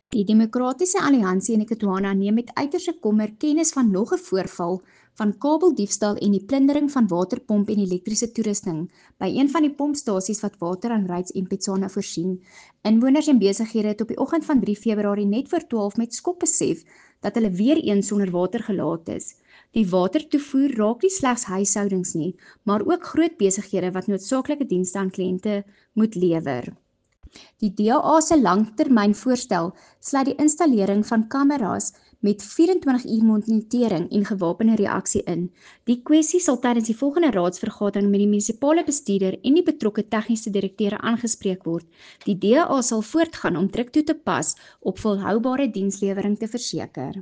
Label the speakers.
Speaker 1: Die Demokratiese Alliansie in Ekwadwana neem met uiterste kommer kennis van nog 'n voorval van kabeldiefstal en die plundering van waterpomp en elektriese toerusting by een van die pompstasies wat water aan Ryds en Petsana voorsien. Inwoners en besighede het op die oggend van 3 Februarie net voor 12 met skok besef dat hulle weer eens sonder water gelaat is. Die watertoevoer raak nie slegs huishoudings nie, maar ook groot besighede wat noodsaaklike dienste aan kliënte moet lewer. Die DA se langtermynvoorstel sluit die installering van kameras met 24 uur monitering en gewapende reaksie in. Die kwessie sal tydens die volgende raadsvergadering met die munisipale bestuurder en die betrokke tegniese direkteure aangespreek word. Die DA sal voortgaan om druk toe te pas op volhoubare dienslewering te verseker.